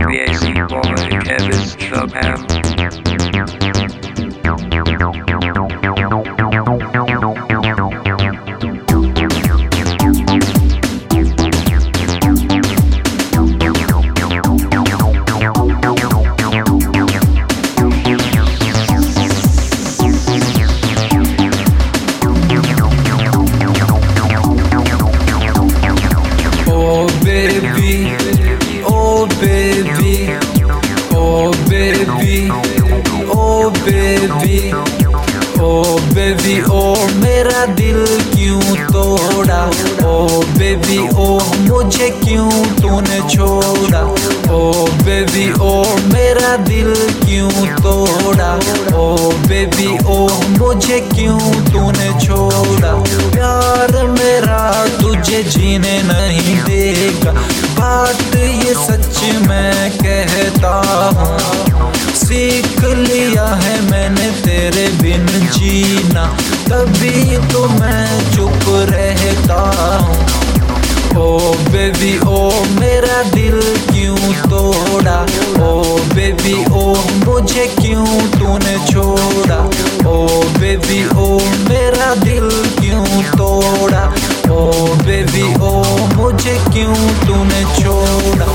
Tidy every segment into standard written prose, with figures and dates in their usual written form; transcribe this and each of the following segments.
Crazy boy Kevin Shabam. ओ baby ओ मेरा दिल क्यों तोड़ा। ओ बेबी ओ मुझे क्यों तूने छोड़ा। ओ बेबी ओ मेरा दिल क्यों तोड़ा। ओ बेबी ओ मुझे क्यों तूने छोड़ा। प्यार मेरा तुझे जीने नहीं देगा, बात ये सच मैं कहता हूँ। सीख लिया है मैंने तेरे बिन जीना, तभी तो मैं चुप रहता हूँ। ओ बेबी ओ मेरा दिल क्यों तोड़ा। ओ बेबी ओ मुझे क्यों तूने छोड़ा। ओ बेबी ओ मेरा दिल क्यों तोड़ा। ओ बेबी ओ मुझे क्यों तूने छोड़ा।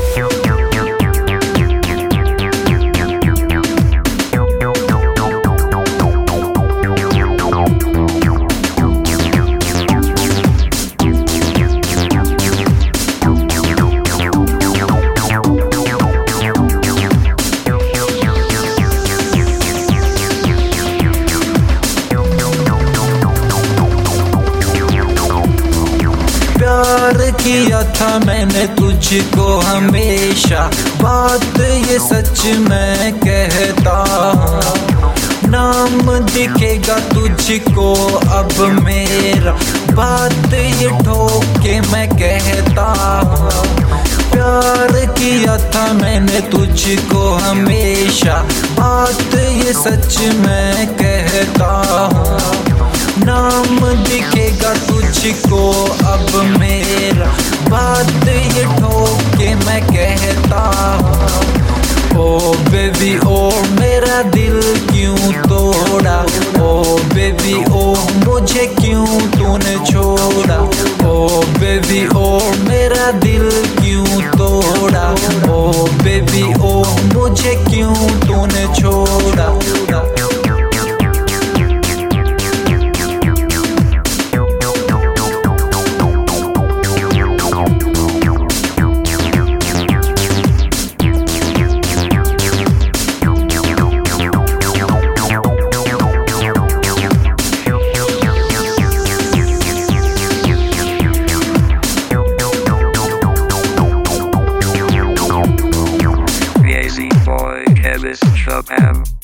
प्यार किया था मैंने तुझको हमेशा, बात ये सच मैं कहता हूँ। नाम दिखेगा तुझको अब मेरा, बात ये ठोक के मैं कहता हूँ। प्यार किया था मैंने तुझको हमेशा, बात ये सच मैं कहता हूँ। नाम दिखेगा तुझको अब मेरा, बात ये ठोक के मैं कहता हूँ। ओ बेबी ओ मेरा दिल क्यों तोड़ा। ओ बेबी ओ मुझे क्यों तूने छोड़ा। ओ बेबी ओ मेरा दिल क्यों तोड़ा। ओ बेबी ओ मुझे क्यों तूने छोड़ा। Crazy boy Kevin Shabam.